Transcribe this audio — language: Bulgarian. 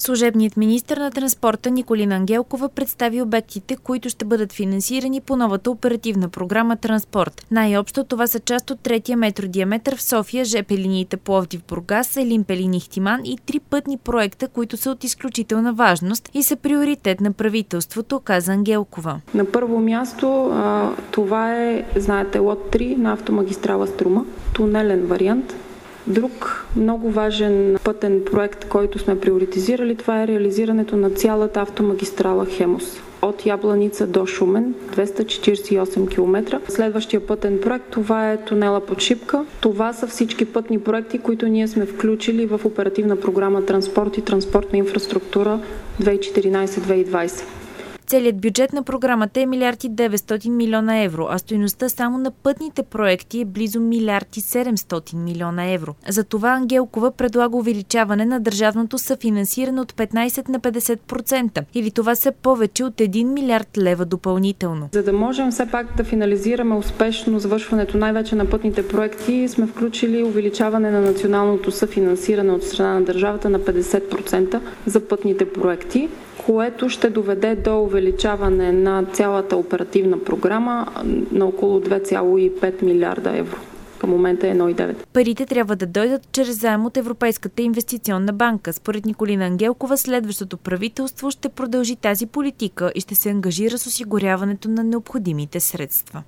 Служебният министър на транспорта Николина Ангелкова представи обектите, които ще бъдат финансирани по новата оперативна програма «Транспорт». Най-общо това са част от третия метродиаметър в София, ЖП линиите Пловдив-Бургас, Елин-Пелин-Ихтиман и 3 пътни проекта, които са от изключителна важност и са приоритет на правителството, каза Ангелкова. На първо място това е, знаете, лот 3 на автомагистрала Струма, тунелен вариант. Друг много важен пътен проект, който сме приоритизирали, това е реализирането на цялата автомагистрала Хемус. От Ябланица до Шумен, 248 км. Следващия пътен проект, това е тунела под Шипка. Това са всички пътни проекти, които ние сме включили в оперативна програма Транспорт и транспортна инфраструктура 2014-2020. Целият бюджет на програмата е 1 900 милиона евро, а стойността само на пътните проекти е близо 1 700 милиона евро. Затова Ангелкова предлага увеличаване на държавното съфинансиране от 15 на 50%, или това са повече от 1 милиард лева допълнително. За да можем все пак да финализираме успешно завършването най-вече на пътните проекти, сме включили увеличаване на националното съфинансиране от страна на държавата на 50% за пътните проекти, което ще доведе до увеличаване на цялата оперативна програма на около 2,5 милиарда евро. Към момента е 1,9. Парите трябва да дойдат чрез заем от Европейската инвестиционна банка. Според Николина Ангелкова, следващото правителство ще продължи тази политика и ще се ангажира с осигуряването на необходимите средства.